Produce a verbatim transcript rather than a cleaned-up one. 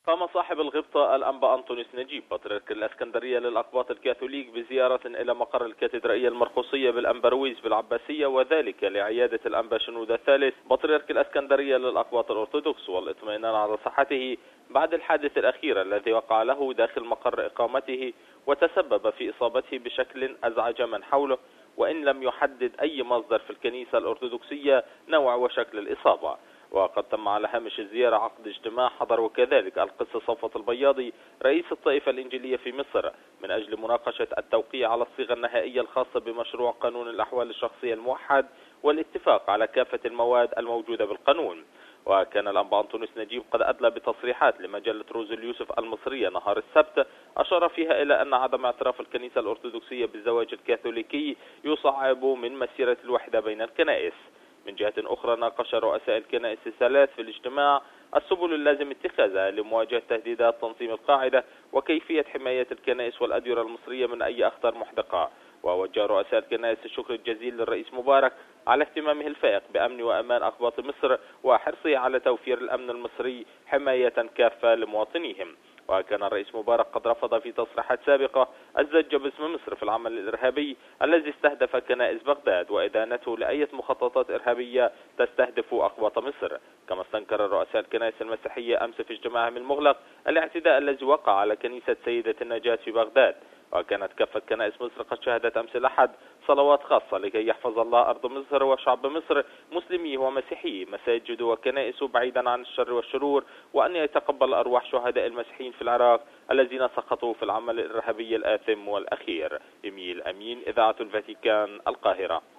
قام صاحب الغبطة الأنبا أنطونيوس نجيب بطريرك الإسكندرية للأقباط الكاثوليك بزيارة إلى مقر الكاتدرائية المرقسية بالأنبرويز بالعباسية، وذلك لعيادة الأنبا شنودة الثالث بطريرك الإسكندرية للأقباط الأرثوذكس، والاطمئنان على صحته بعد الحادث الأخير الذي وقع له داخل مقر إقامته وتسبب في إصابته بشكل أزعج من حوله، وإن لم يحدد أي مصدر في الكنيسة الأرثوذكسية نوع وشكل الإصابة. وقد تم على هامش الزيارة عقد اجتماع حضر وكذلك القس صفوة البياضي رئيس الطائفة الإنجيلية في مصر من أجل مناقشة التوقيع على الصيغة النهائية الخاصة بمشروع قانون الأحوال الشخصية الموحد والاتفاق على كافة المواد الموجودة بالقانون. وكان الأنبا أنطونيوس نجيب قد أدلى بتصريحات لمجلة روز اليوسف المصرية نهار السبت أشار فيها إلى أن عدم اعتراف الكنيسة الأرثوذكسية بالزواج الكاثوليكي يصعب من مسيرة الوحدة بين الكنائس. من جهة أخرى ناقش رؤساء الكنائس الثلاث في الاجتماع السبل اللازم اتخاذها لمواجهة تهديدات تنظيم القاعدة وكيفية حماية الكنائس والأديرة المصرية من أي أخطار محدقة. ووجه رؤساء الكنائس الشكر الجزيل للرئيس مبارك على اهتمامه الفائق بأمن وأمان أقباط مصر وحرصه على توفير الأمن المصري حماية كافة لمواطنيهم. وكان الرئيس مبارك قد رفض في تصريحات سابقة الزج باسم مصر في العمل الإرهابي الذي استهدف كنائس بغداد وإدانته لأي مخططات إرهابية تستهدف أقباط مصر. كما استنكر رؤساء الكنائس المسيحية أمس في اجتماعهم المغلق الاعتداء الذي وقع على كنيسة سيدة النجاة في بغداد. وكانت كافة كنائس مصر قد شهدت أمس الأحد صلوات خاصة لكي يحفظ الله أرض مصر وشعب مصر مسلميه ومسيحيه مساجد وكنائس بعيدا عن الشر والشرور، وأن يتقبل أرواح شهداء المسيحيين في العراق الذين سقطوا في العمل الإرهابي الآثم والأخير. إميل أمين، إذاعة الفاتيكان، القاهرة.